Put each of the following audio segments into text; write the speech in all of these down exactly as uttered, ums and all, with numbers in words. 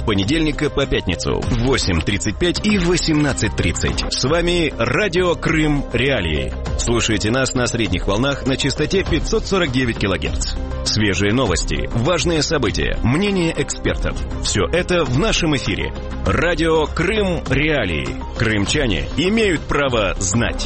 понедельника по пятницу в восемь тридцать пять и восемнадцать тридцать. С вами Радио Крым Реалии. Слушайте нас на средних волнах на частоте пятьсот сорок девять килогерц. Свежие новости, важные события, мнения экспертов. Все это в нашем эфире. Радио Крым Реалии. Крымчане имеют право знать.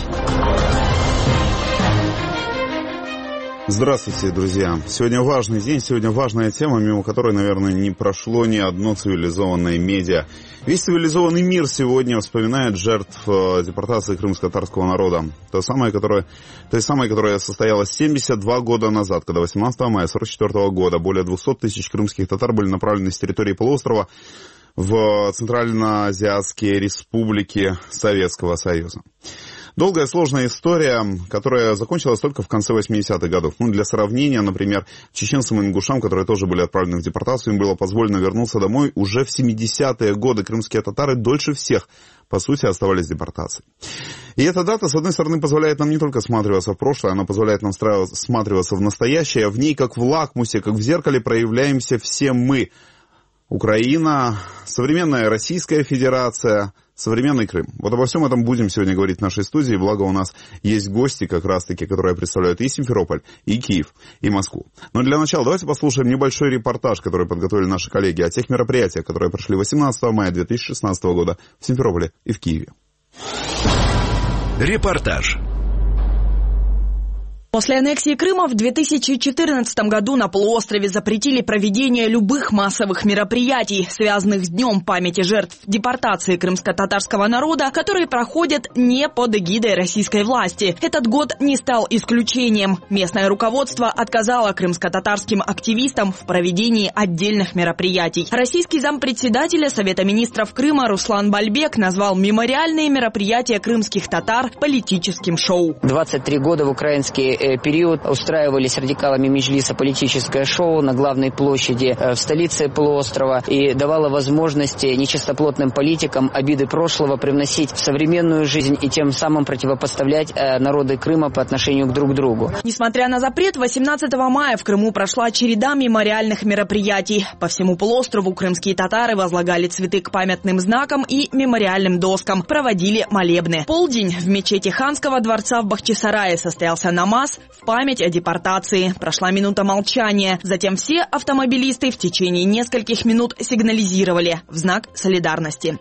Здравствуйте, друзья. Сегодня важный день, сегодня важная тема, мимо которой, наверное, не прошло ни одно цивилизованное медиа. Весь цивилизованный мир сегодня вспоминает жертв депортации крымско-татарского народа. То самое, которое, той самой, которая состоялась семьдесят два года назад, когда восемнадцатого мая сорок четвёртого года более двухсот тысяч крымских татар были направлены с территории полуострова в Центральноазиатские республики Советского Союза. Долгая, сложная история, которая закончилась только в конце восьмидесятых годов. Ну, для сравнения, например, чеченцам и ингушам, которые тоже были отправлены в депортацию, им было позволено вернуться домой уже в семидесятые годы. Крымские татары дольше всех, по сути, оставались в депортации. И эта дата, с одной стороны, позволяет нам не только всматриваться в прошлое, она позволяет нам всматриваться в настоящее. В ней, как в лакмусе, как в зеркале, проявляемся все мы. Украина, современная Российская Федерация, современный Крым. Вот обо всем этом будем сегодня говорить в нашей студии. Благо у нас есть гости, как раз-таки, которые представляют и Симферополь, и Киев, и Москву. Но для начала давайте послушаем небольшой репортаж, который подготовили наши коллеги о тех мероприятиях, которые прошли восемнадцатого мая две тысячи шестнадцатого года в Симферополе и в Киеве. Репортаж. После аннексии Крыма в две тысячи четырнадцатом году на полуострове запретили проведение любых массовых мероприятий, связанных с Днем памяти жертв депортации крымско-татарского народа, которые проходят не под эгидой российской власти. Этот год не стал исключением. Местное руководство отказало крымско-татарским активистам в проведении отдельных мероприятий. Российский зампредседателя Совета министров Крыма Руслан Бальбек назвал мемориальные мероприятия крымских татар политическим шоу. двадцать три года в украинские период устраивались радикалами Меджлиса политическое шоу на главной площади в столице полуострова и давало возможности нечистоплотным политикам обиды прошлого привносить в современную жизнь и тем самым противопоставлять народы Крыма по отношению друг к другу. Несмотря на запрет, восемнадцатого мая в Крыму прошла череда мемориальных мероприятий. По всему полуострову крымские татары возлагали цветы к памятным знакам и мемориальным доскам, проводили молебны. Полдень в мечети Ханского дворца в Бахчисарае состоялся намаз в память о депортации. Прошла минута молчания. Затем все автомобилисты в течение нескольких минут сигнализировали в знак солидарности.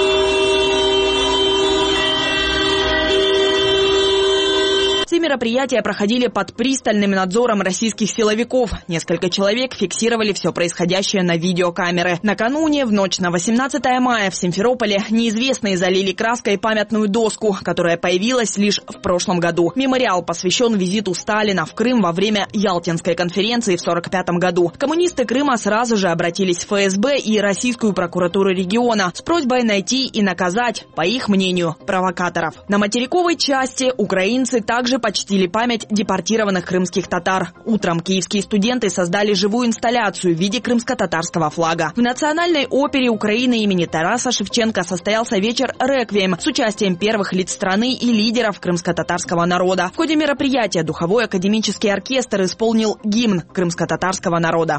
Все мероприятия проходили под пристальным надзором российских силовиков. Несколько человек фиксировали все происходящее на видеокамеры. Накануне, в ночь на восемнадцатое мая, в Симферополе неизвестные залили краской памятную доску, которая появилась лишь в прошлом году. Мемориал посвящен визиту Сталина в Крым во время Ялтинской конференции в сорок пятом году. Коммунисты Крыма сразу же обратились в эф эс бэ и Российскую прокуратуру региона с просьбой найти и наказать, по их мнению, провокаторов. На материковой части украинцы также почтили память депортированных крымских татар. Утром киевские студенты создали живую инсталляцию в виде крымско-татарского флага. В Национальной опере Украины имени Тараса Шевченко состоялся вечер «Реквием» с участием первых лиц страны и лидеров крымско-татарского народа. В ходе мероприятия духовой академический оркестр исполнил гимн крымско-татарского народа.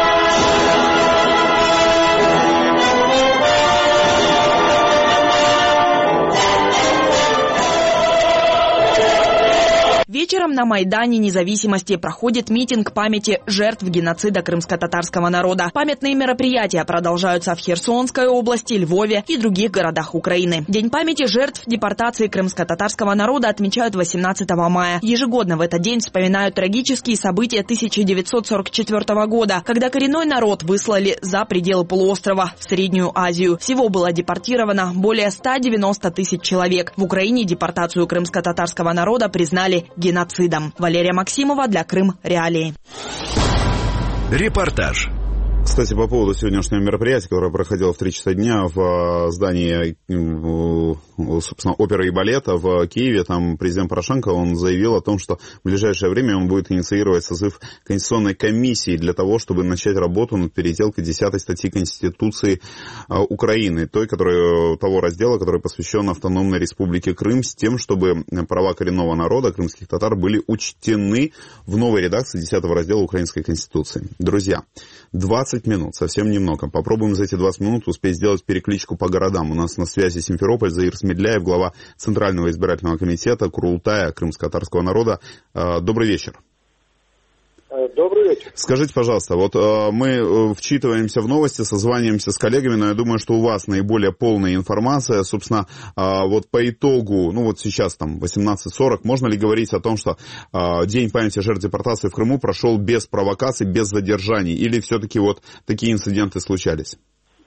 Вечером на Майдане Независимости проходит митинг памяти жертв геноцида крымско-татарского народа. Памятные мероприятия продолжаются в Херсонской области, Львове и других городах Украины. День памяти жертв депортации крымско-татарского народа отмечают восемнадцатого мая. Ежегодно в этот день вспоминают трагические события тысяча девятьсот сорок четвёртого года, когда коренной народ выслали за пределы полуострова в Среднюю Азию. Всего было депортировано более ста девяноста тысяч человек. В Украине депортацию крымско-татарского народа признали геноцидом. Валерия Максимова для Крым Реалии. Репортаж. Кстати, по поводу сегодняшнего мероприятия, которое проходило в три часа дня в здании, собственно, оперы и балета в Киеве, там президент Порошенко, он заявил о том, что в ближайшее время он будет инициировать созыв Конституционной комиссии для того, чтобы начать работу над переделкой десятой статьи Конституции Украины, той, которая, того раздела, который посвящен автономной республике Крым, с тем, чтобы права коренного народа, крымских татар, были учтены в новой редакции десятого раздела Украинской Конституции. Друзья, двадцать двадцать минут, совсем немного. Попробуем за эти двадцать минут успеть сделать перекличку по городам. У нас на связи Симферополь, Заир Смедляев, глава Центрального избирательного комитета Курултая крымско-татарского народа. Добрый вечер. Добрый вечер. Скажите, пожалуйста, вот э, мы вчитываемся в новости, созваниваемся с коллегами, но я думаю, что у вас наиболее полная информация, собственно, э, вот по итогу, ну вот сейчас там восемнадцать сорок, можно ли говорить о том, что э, День памяти жертв депортации в Крыму прошел без провокаций, без задержаний, или все-таки вот такие инциденты случались?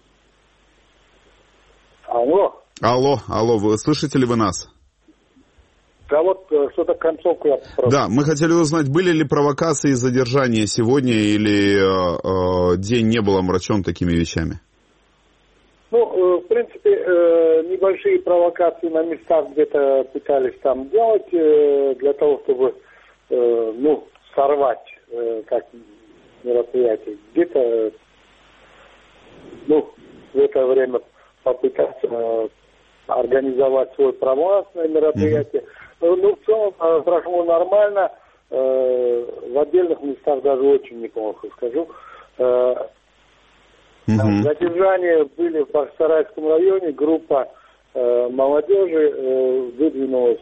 Алло. Алло, алло, вы слышите ли вы нас? Да вот что-то концовку я попросил. Да, мы хотели узнать, были ли провокации и задержания сегодня, или э, э, день не был омрачен такими вещами? Ну, э, в принципе, э, небольшие провокации на местах где-то пытались там делать, э, для того, чтобы, э, ну, сорвать, э, как мероприятие. Где-то, ну, в это время попытаться э, организовать свое провластное мероприятие. Mm-hmm. Ну, в целом, прошло нормально. В отдельных местах даже очень неплохо, скажу. Mm-hmm. Задержания были в Бахчисарайском районе. Группа молодежи выдвинулась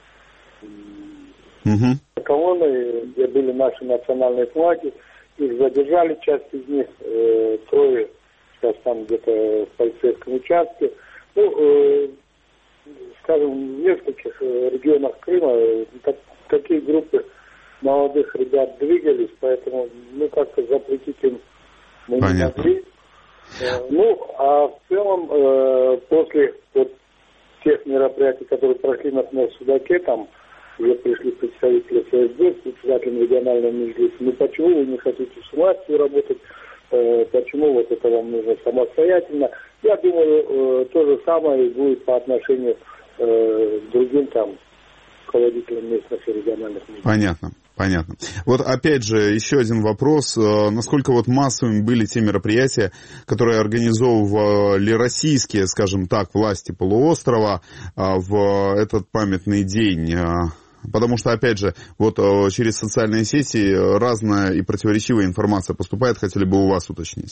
mm-hmm. колонны, где были наши национальные флаги. Их задержали, часть из них, трое, сейчас там где-то в полицейском участке. Ну, скажем, в нескольких регионах Крыма так, такие группы молодых ребят двигались, поэтому, ну, как-то запретить им мы не могли. Ну, а в целом, после вот тех мероприятий, которые прошли на Судаке, там уже пришли представители ФСБ, с председателем регионального меджлиса. Ну, почему вы не хотите с властью работать? Почему вот это вам нужно самостоятельно? Я думаю, то же самое будет по отношению к другим там руководителям местных и региональных медиа. Понятно, понятно. Вот опять же, еще один вопрос. Насколько вот массовыми были те мероприятия, которые организовывали российские, скажем так, власти полуострова в этот памятный день? Потому что, опять же, вот через социальные сети разная и противоречивая информация поступает. Хотели бы у вас уточнить.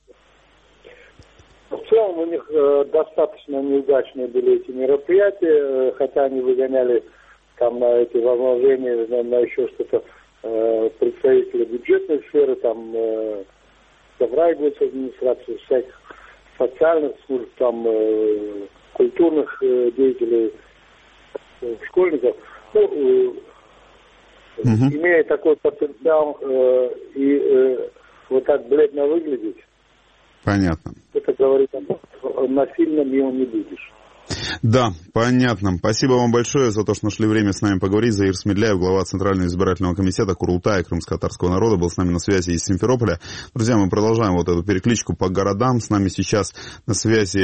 В целом у них э, достаточно неудачные были эти мероприятия, э, хотя они выгоняли там на эти возложения, на, на еще что-то э, представители бюджетной сферы, там э, собрали администрацию, всяких социальных служб, там э, культурных э, деятелей, э, школьников. Ну, э, угу. Имея такой потенциал э, и э, вот так бледно выглядеть, понятно. Это говорит о том, что насильно мимо не будешь. Да, понятно. Спасибо вам большое за то, что нашли время с нами поговорить. Заир Смедляев, глава Центрального избирательного комитета Курултая крымско-татарского народа, был с нами на связи из Симферополя. Друзья, мы продолжаем вот эту перекличку по городам. С нами сейчас на связи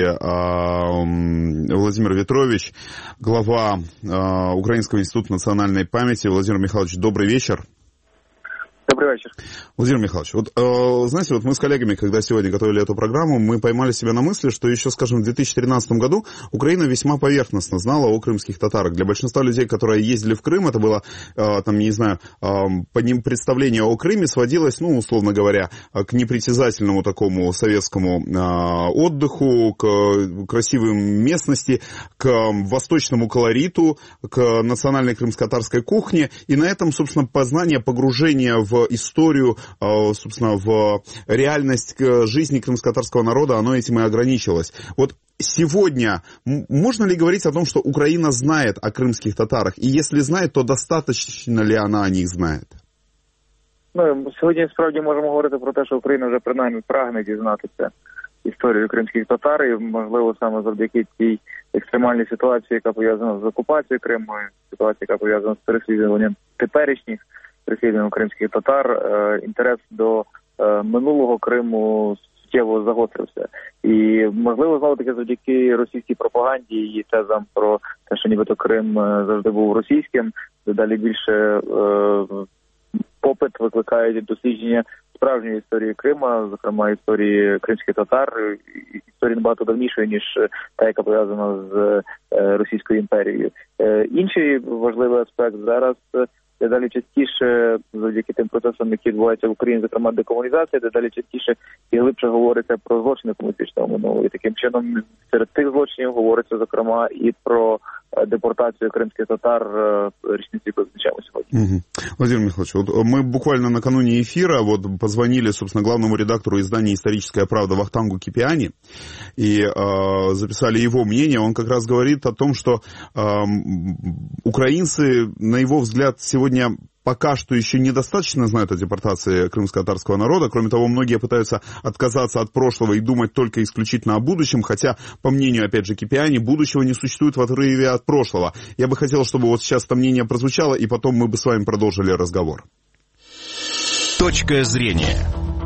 э, Владимир Ветрович, глава э, Украинского института национальной памяти. Владимир Михайлович, добрый вечер. Добрый вечер. Владимир Михайлович, вот, э, знаете, вот мы с коллегами, когда сегодня готовили эту программу, мы поймали себя на мысли, что еще, скажем, в две тысячи тринадцатом году Украина весьма поверхностно знала о крымских татарах. Для большинства людей, которые ездили в Крым, это было, э, там, не знаю, э, по ним представление о Крыме сводилось, ну, условно говоря, к непритязательному такому советскому э, отдыху, к красивым местности, к восточному колориту, к национальной крымско-татарской кухне. И на этом, собственно, познание, погружение в историю, собственно, в реальность жизни крымско-татарского народа, оно этим и ограничилось. Вот сегодня можно ли говорить о том, что Украина знает о крымских татарах? І якщо знає, то достатньо ли вона о них знає? Ну, сьогодні справді можемо говорити про те, що Україна вже принаймні прагне дізнатися історію кримських татар, і, можливо, саме завдяки тій екстремальній ситуації, яка пов'язана з окупацією Криму, ситуація, яка пов'язана з переслідуванням теперішніх переслідуванням кримських татар, е, інтерес до е, минулого Криму суттєво загострився. І, можливо, знову-таки завдяки російській пропаганді і тезам про те, що нібито Крим завжди був російським, дедалі більше е, попит викликають дослідження справжньої історії Крима, зокрема історії кримських татар, історії набагато давнішої, ніж та, яка пов'язана з Російською імперією. Інший важливий аспект зараз – дедалі частіше, завдяки тим процесам, які відбуваються в Україні, зокрема декомунізація, дедалі частіше і глибше говориться про злочини комуністичного минулого. І таким чином серед тих злочинів говориться, зокрема, і про депортацию крымских татар річниці позначаємо сьогодні. Угу. Владимир Михайлович, вот мы буквально накануне эфира вот позвонили, собственно, главному редактору издания «Историческая правда» Вахтангу Кипиани и э, записали его мнение. Он как раз говорит о том, что э, украинцы, на его взгляд, сегодня пока что еще недостаточно знают о депортации крымско-татарского народа. Кроме того, многие пытаются отказаться от прошлого и думать только исключительно о будущем, хотя, по мнению, опять же, Кипиани, будущего не существует в отрыве от прошлого. Я бы хотел, чтобы вот сейчас это мнение прозвучало, и потом мы бы с вами продолжили разговор. Точка зрения.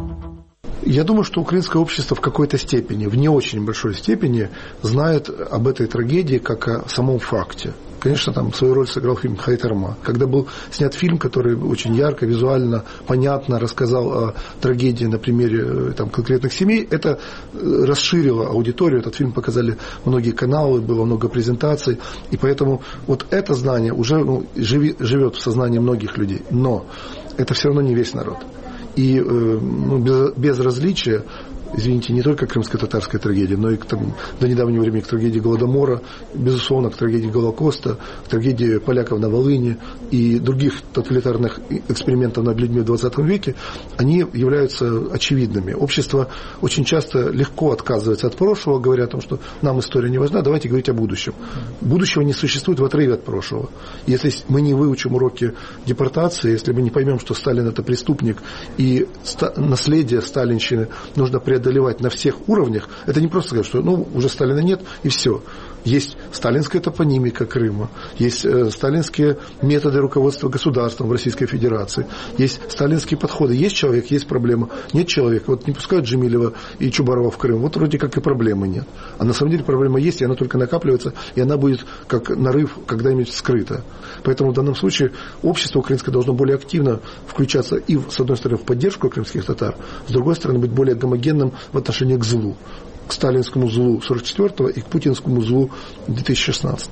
Я думаю, что украинское общество в какой-то степени, в не очень большой степени, знает об этой трагедии как о самом факте. Конечно, там свою роль сыграл фильм «Хайтарма». Когда был снят фильм, который очень ярко, визуально, понятно рассказал о трагедии на примере там, конкретных семей, это расширило аудиторию. Этот фильм показали многие каналы, было много презентаций. И поэтому вот это знание уже ну, живи, живет в сознании многих людей. Но это все равно не весь народ. И ну, без, безразличие, извините, не только крымско-татарская трагедия, но и к, там, до недавнего времени к трагедии Голодомора, безусловно, к трагедии Голокоста, к трагедии поляков на Волыни и других тоталитарных экспериментов над людьми в двадцатом веке, они являются очевидными. Общество очень часто легко отказывается от прошлого, говоря о том, что нам история не важна, давайте говорить о будущем. Будущего не существует в отрыве от прошлого. Если мы не выучим уроки депортации, если мы не поймем, что Сталин это преступник и наследие сталинщины нужно преодолевать, преодолевать на всех уровнях, это не просто сказать, что ну, уже Сталина нет, и все. Есть сталинская топонимика Крыма, есть э, сталинские методы руководства государством в Российской Федерации, есть сталинские подходы. Есть человек, есть проблема. Нет человека. Вот не пускают Джемилева и Чубарова в Крым. Вот вроде как и проблемы нет. А на самом деле проблема есть, и она только накапливается, и она будет как нарыв когда-нибудь скрыта. Поэтому в данном случае общество украинское должно более активно включаться и, с одной стороны, в поддержку крымских татар, с другой стороны, быть более гомогенным в отношении к злу. К сталинскому злу сорок четвёртого и к путинскому злу две тысячи шестнадцатого.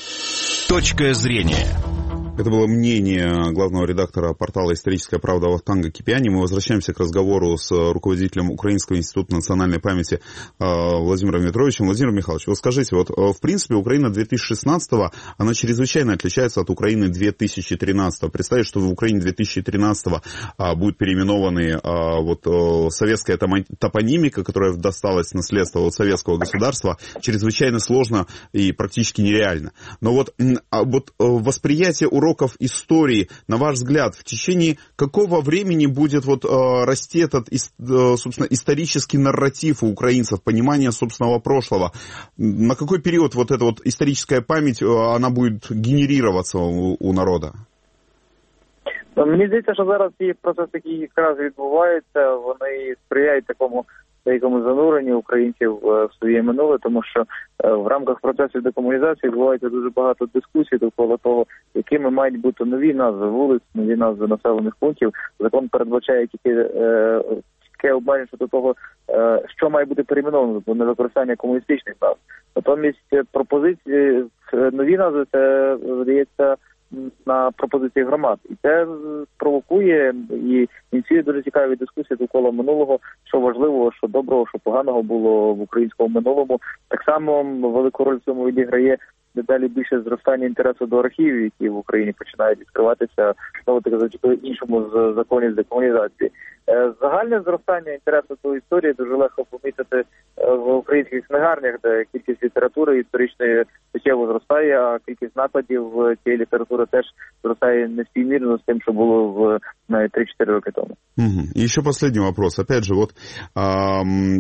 Точка зрения. Это было мнение главного редактора портала «Историческая правда» Вахтанга Кипиани. Мы возвращаемся к разговору с руководителем Украинского института национальной памяти Владимиром Ветровичем. Владимир Михайлович, вы скажите, вот в принципе Украина две тысячи шестнадцатого, она чрезвычайно отличается от Украины две тысячи тринадцатого. Представить, что в Украине две тысячи тринадцатого будет переименованы вот советская топонимика, которая досталась в наследство от советского государства, чрезвычайно сложно и практически нереально. Но вот, вот восприятие уроков уроков истории, на ваш взгляд, в течение какого времени будет вот, э, расти этот, э, собственно, исторический нарратив у украинцев, понимание собственного прошлого? На какой период вот эта вот историческая память, э, она будет генерироваться у, у народа? Мені здається, що зараз ті процеси, які якраз відбуваються, вони сприяють такому деякому зануренню українців в своє минуле, тому що в рамках процесу декомунізації відбувається дуже багато дискусій довкола того, якими мають бути нові назви вулиць, нові назви населених пунктів. Закон передбачає тільки таке обмеження щодо того, що має бути перейменовано, бо не використання комуністичних назв. Натомість пропозиції нові назви, це, здається, на пропозиції громад. І це провокує і ініціює дуже цікаві дискусії довкола минулого, що важливого, що доброго, що поганого було в українському минулому. Так само велику роль в цьому відіграє дедалі більше зростання інтересу до архівів, які в Україні починають відкриватися, знову таки завдяки іншому з законів з декомунізації. Загальне зростання інтересу до історії дуже легко помітити в українських книгарнях, де кількість літератури історичної суттєво зростає, а кількість накладів цієї літератури теж зростає неспівмірно з тим, що було в навіть три-чотири роки тому. Угу. И еще последний вопрос. Опять же, вот а,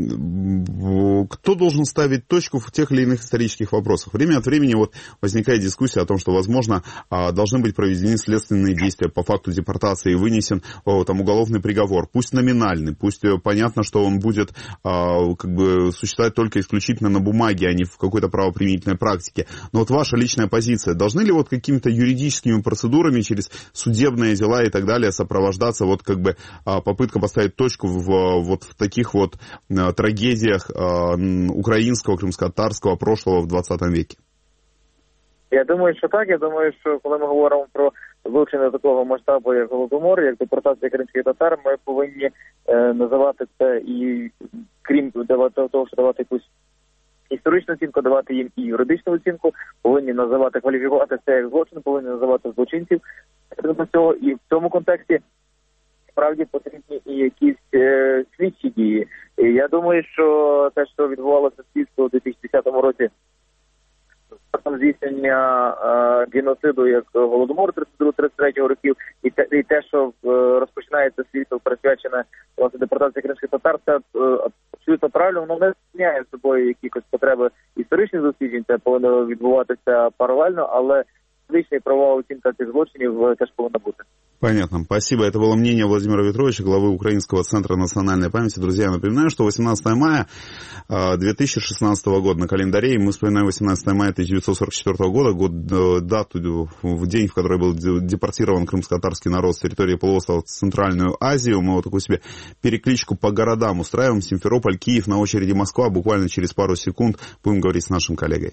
кто должен ставить точку в тех или иных исторических вопросах? Время от времени вот возникает дискуссия о том, что, возможно, а, должны быть проведены следственные действия по факту депортации и вынесен о, там, уголовный приговор. Пусть номинальный, пусть понятно, что он будет а, как бы существовать только исключительно на бумаге, а не в какой-то правоприменительной практике. Но вот ваша личная позиция, должны ли вот какими-то юридическими процедурами через судебные дела и так далее сопровождаться вот как бы попытка поставить точку в вот в таких вот трагедиях украинского, крымско-татарского прошлого в двадцатом веке? Я думаю, що так. Я думаю, що коли ми говоримо про злочини такого масштабу, як Голодомор, як депортація кримських татар, ми повинні е, називати це і, крім давати, того, що давати якусь історичну оцінку, давати їм і юридичну оцінку, повинні називати, кваліфікувати це як злочин, повинні називати злочинців. І в цьому контексті справді потрібні і якісь е, слідчі дії. І я думаю, що те, що відбувалося в слідство у дві тисячі десятому році, здійснення е, геноциду як Голодомор тридцять другого тридцять третього років, і те, і те що е, розпочинається слідство присвячене власне депортації кримських татар, це е, абсолютно правильно, воно не зміняє з собою якісь потреби історичних досліджень, це повинно відбуватися паралельно, але фізична і правова оцінка цих злочинів теж повинна бути. Понятно. Спасибо. Это было мнение Владимира Ветровича, главы Украинского центра национальной памяти. Друзья, я напоминаю, что восемнадцатое мая две тысячи шестнадцатого года на календаре, и мы вспоминаем восемнадцатое мая тысяча девятьсот сорок четвёртого года, год, дату, в день, в который был депортирован крымско-татарский народ с территории полуострова в Центральную Азию. Мы вот такую себе перекличку по городам устраиваем. Симферополь, Киев, на очереди Москва. Буквально через пару секунд будем говорить с нашим коллегой.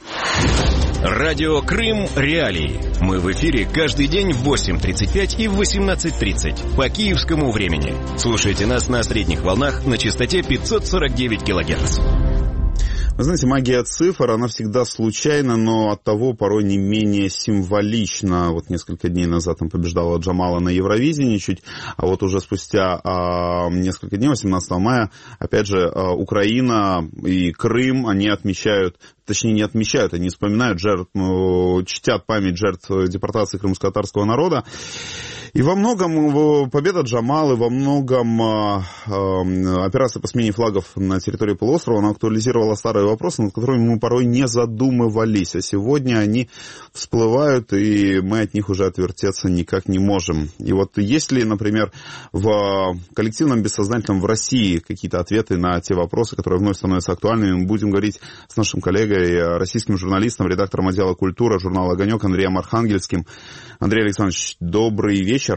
Радио Крым Реалии. Мы в эфире каждый день в восемь тридцать пять и в восемнадцать тридцать по киевскому времени. Слушайте нас на средних волнах на частоте пятьсот сорок девять килогерц. Вы знаете, магия цифр, она всегда случайна, но оттого порой не менее символична. Вот несколько дней назад там побеждала Джамала на Евровидении чуть, а вот уже спустя а, несколько дней, восемнадцатого мая, опять же, а, Украина и Крым, они отмечают, точнее не отмечают, они вспоминают жертв, чтят память жертв депортации крымско-татарского народа. И во многом победа Джамалы, во многом э, э, операция по смене флагов на территории полуострова, она актуализировала старые вопросы, над которыми мы порой не задумывались. А сегодня они всплывают, и мы от них уже отвертеться никак не можем. И вот есть ли, например, в коллективном бессознательном в России какие-то ответы на те вопросы, которые вновь становятся актуальными, мы будем говорить с нашим коллегой, российским журналистом, редактором отдела культуры журнала «Огонек» Андреем Архангельским. Андрей Александрович, добрый вечер.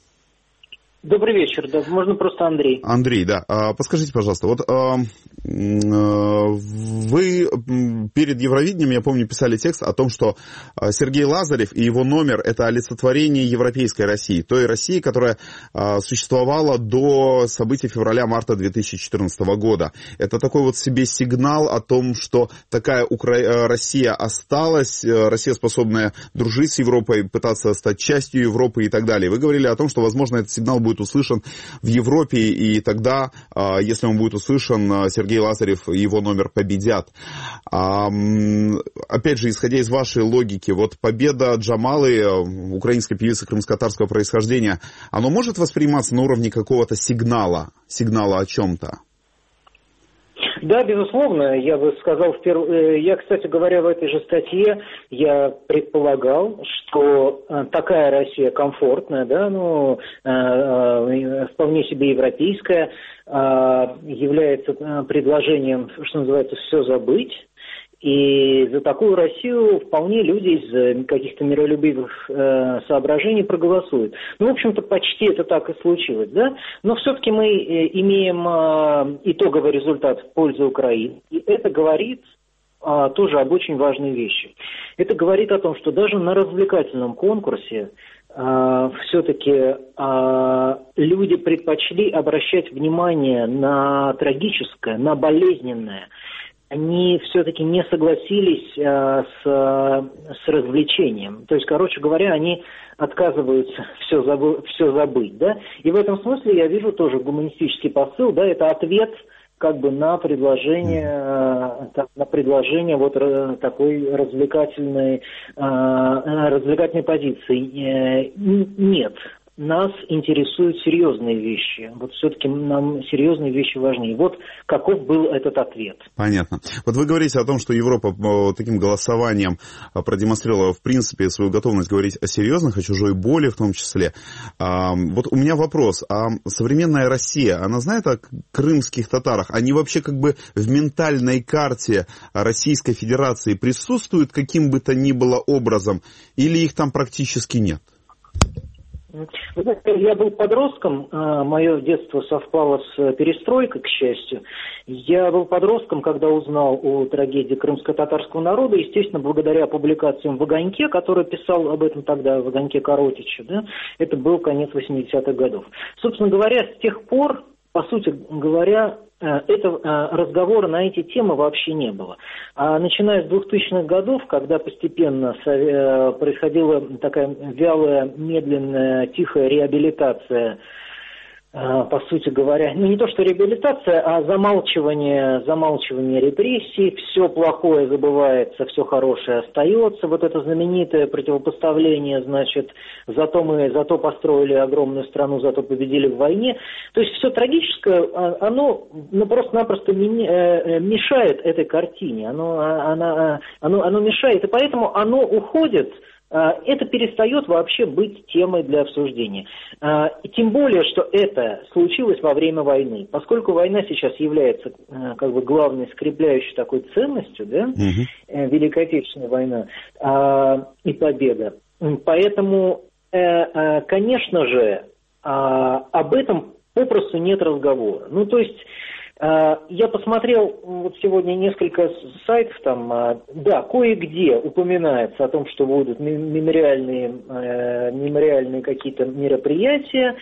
Добрый вечер, да, можно просто Андрей. Андрей, да. Подскажите, пожалуйста, вот вы перед Евровидением, я помню, писали текст о том, что Сергей Лазарев и его номер – это олицетворение европейской России, той России, которая существовала до событий февраля-марта две тысячи четырнадцатого года. Это такой вот себе сигнал о том, что такая Укра... Россия осталась, Россия, способная дружить с Европой, пытаться стать частью Европы и так далее. Вы говорили о том, что, возможно, этот сигнал будет услышан в Европе, и тогда, если он будет услышан, Сергей Лазарев и его номер победят. Опять же, исходя из вашей логики, вот победа Джамалы, украинской певицы крымско-татарского происхождения, оно может восприниматься на уровне какого-то сигнала, сигнала о чем-то? Да, безусловно, я бы сказал, в перв... я, кстати говоря, в этой же статье я предполагал, что такая Россия комфортная, да, ну, вполне себе европейская, является предложением, что называется, все забыть. И за такую Россию вполне люди из каких-то миролюбивых э, соображений проголосуют. Ну, в общем-то, почти это так и случилось, да? Но все-таки мы э, имеем э, итоговый результат в пользу Украины. И это говорит э, тоже об очень важной вещи. Это говорит о том, что даже на развлекательном конкурсе э, все-таки э, люди предпочли обращать внимание на трагическое, на болезненное. Они все-таки не согласились э, с, с развлечением. То есть, короче говоря, они отказываются все, забы, все забыть. Да? И в этом смысле я вижу тоже гуманистический посыл. Да, это ответ как бы на предложение, э, на предложение вот э, такой развлекательной, э, развлекательной позиции. Э, нет. Нас интересуют серьезные вещи. Вот все-таки нам серьезные вещи важнее. Вот каков был этот ответ. Понятно. Вот вы говорите о том, что Европа таким голосованием продемонстрировала, в принципе, свою готовность говорить о серьезных, о чужой боли в том числе. Вот у меня вопрос. А современная Россия, она знает о крымских татарах? Они вообще как бы в ментальной карте Российской Федерации присутствуют каким бы то ни было образом? Или их там практически нет? Вы знаете, я был подростком, мое детство совпало с перестройкой, к счастью. Я был подростком, когда узнал о трагедии крымско-татарского народа, естественно, благодаря публикациям в «Огоньке», который писал об этом тогда, в «Огоньке» Коротича, да, это был конец восьмидесятых годов. Собственно говоря, с тех пор, по сути говоря, это, разговора на эти темы вообще не было. А начиная с двухтысячных годов, когда постепенно происходила такая вялая, медленная, тихая реабилитация, по сути говоря, ну не то что реабилитация, а замалчивание, замалчивание репрессий, все плохое забывается, все хорошее остается. Вот это знаменитое противопоставление, значит, зато мы зато построили огромную страну, зато победили в войне. То есть все трагическое, оно ну, просто-напросто мешает этой картине, оно, оно, оно, оно мешает, и поэтому оно уходит. Это перестает вообще быть темой для обсуждения. И тем более, что это случилось во время войны. Поскольку война сейчас является как бы главной скрепляющей такой ценностью, да, угу. Великая Отечественная война и победа. Поэтому, конечно же, об этом попросту нет разговора. Ну, то есть... Я посмотрел вот сегодня несколько сайтов, там, да, кое-где упоминается о том, что будут мемориальные, мемориальные какие-то мероприятия.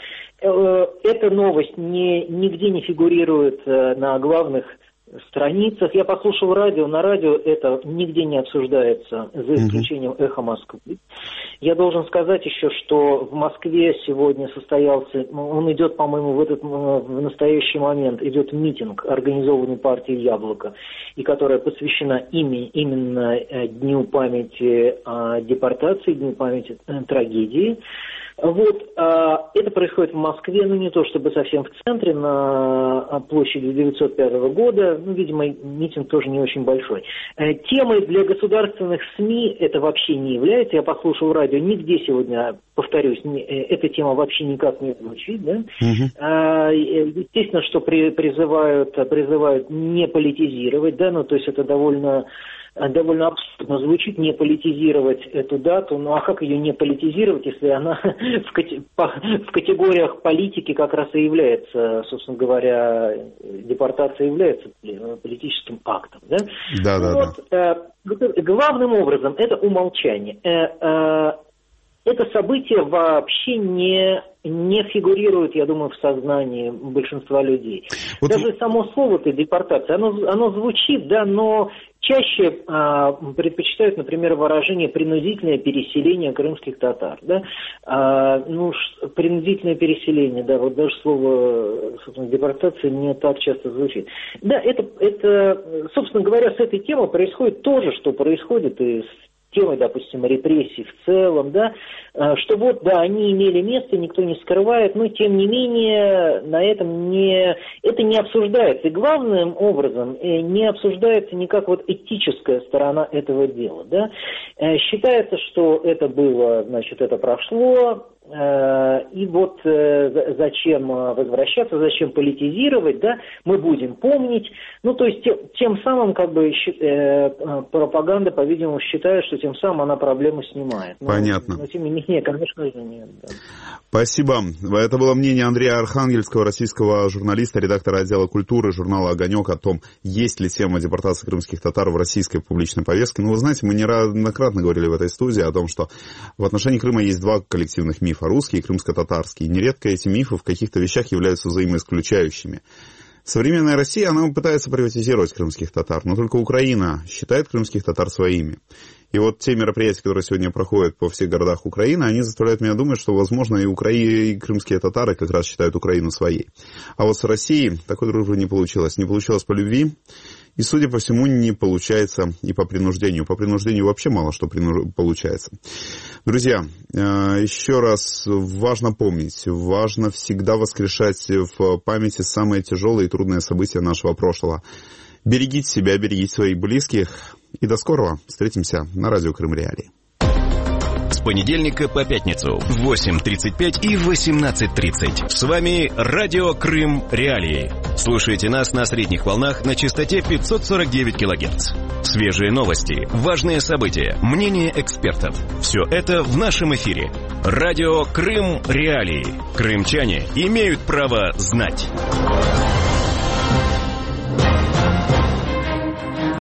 Эта новость не, нигде не фигурирует на главных страницах. Я послушал радио, на радио это нигде не обсуждается, за исключением «Эхо Москвы». Я должен сказать еще, что в Москве сегодня состоялся, он идет, по-моему, в этот в настоящий момент, идет митинг, организованный партией «Яблоко», и которая посвящена ими, именно Дню памяти о депортации, Дню памяти трагедии. Вот, это происходит в Москве, ну не то чтобы совсем в центре, на площади девятьсот пятого года, ну, видимо, митинг тоже не очень большой. Темой для государственных СМИ это вообще не является, я послушал радио, нигде сегодня, повторюсь, не, эта тема вообще никак не звучит, да? Угу. Естественно, что при, призывают, призывают не политизировать, да, ну то есть это довольно... довольно абсурдно звучит не политизировать эту дату, ну а как ее не политизировать, если она в, кати- в категориях политики как раз и является, собственно говоря, депортация является политическим актом, да? Да, да, вот, да. Э, главным образом это умолчание. Э, э, это событие вообще не, не фигурирует, я думаю, в сознании большинства людей. Вот... Даже само слово-то депортация, оно, оно звучит, да, но чаще а, предпочитают, например, выражение «принудительное переселение крымских татар». Да? А, ну, ш, принудительное переселение, да, вот даже слово, собственно, депортация не так часто звучит. Да, это, это, собственно говоря, с этой темой происходит то же, что происходит и с темой, допустим, репрессий в целом, да, что вот, да, они имели место, никто не скрывает, но, тем не менее, на этом не, это не обсуждается. И главным образом не обсуждается никак вот этическая сторона этого дела, да. Считается, что это было, значит, это прошло, и вот зачем возвращаться, зачем политизировать, да, мы будем помнить. Ну, то есть тем самым, как бы, пропаганда, по-видимому, считает, что тем самым она проблему снимает. Но, понятно. Но тем не менее, конечно же, нет. Да. Спасибо. Это было мнение Андрея Архангельского, российского журналиста, редактора отдела культуры журнала «Огонек» о том, есть ли тема депортации крымских татар в российской публичной повестке. Ну, вы знаете, мы неоднократно говорили в этой студии о том, что в отношении Крыма есть два коллективных мифа. Русский и крымско-татарский. И нередко эти мифы в каких-то вещах являются взаимоисключающими. Современная Россия, она пытается приватизировать крымских татар, но только Украина считает крымских татар своими. И вот те мероприятия, которые сегодня проходят по всех городах Украины, они заставляют меня думать, что, возможно, и, Укра... и крымские татары как раз считают Украину своей. А вот с Россией такой дружбы не получилось. Не получилось по любви. И, судя по всему, не получается и по принуждению. По принуждению вообще мало что принуж... получается. Друзья, еще раз важно помнить, важно всегда воскрешать в памяти самые тяжелые и трудные события нашего прошлого. Берегите себя, берегите своих близких. И до скорого. Встретимся на радио Крым Реалии. С понедельника по пятницу в восемь тридцать пять и восемнадцать тридцать. С вами радио Крым Реалии. Слушайте нас на средних волнах на частоте пятьсот сорок девять килогерц. Свежие новости, важные события, мнения экспертов. Все это в нашем эфире. Радио Крым Реалии. Крымчане имеют право знать.